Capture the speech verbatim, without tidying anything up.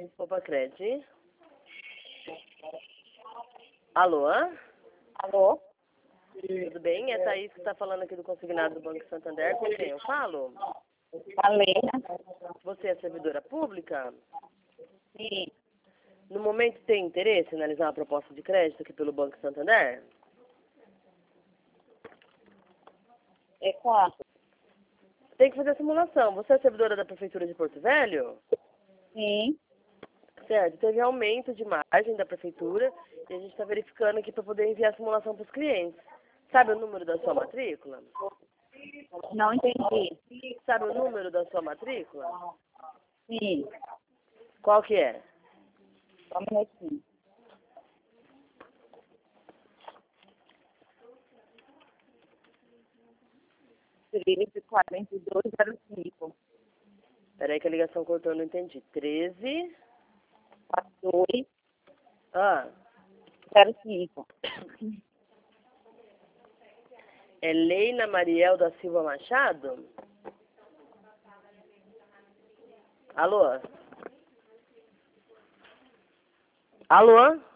Opa, Cred. Alô? Alô? Tudo bem? É Thaís que está falando aqui do consignado do Banco Santander. Com quem eu falo? Alena? Você é servidora pública? Sim. No momento tem interesse em analisar uma proposta de crédito aqui pelo Banco Santander? É quanto? Tem que fazer a simulação. Você é servidora da Prefeitura de Porto Velho? Sim. Certo. Teve aumento de margem da Prefeitura e a gente está verificando aqui para poder enviar a simulação para os clientes. Sabe o número da sua matrícula? Não entendi. Sabe o número da sua matrícula? Sim. Qual que é? Só um minutinho. treze, quarenta e dois, zero cinco. Peraí que a ligação cortou, eu não entendi. treze... quarenta e dois, Ah, zero cinco. é Leila Mariel da Silva Machado? Alô? Alô?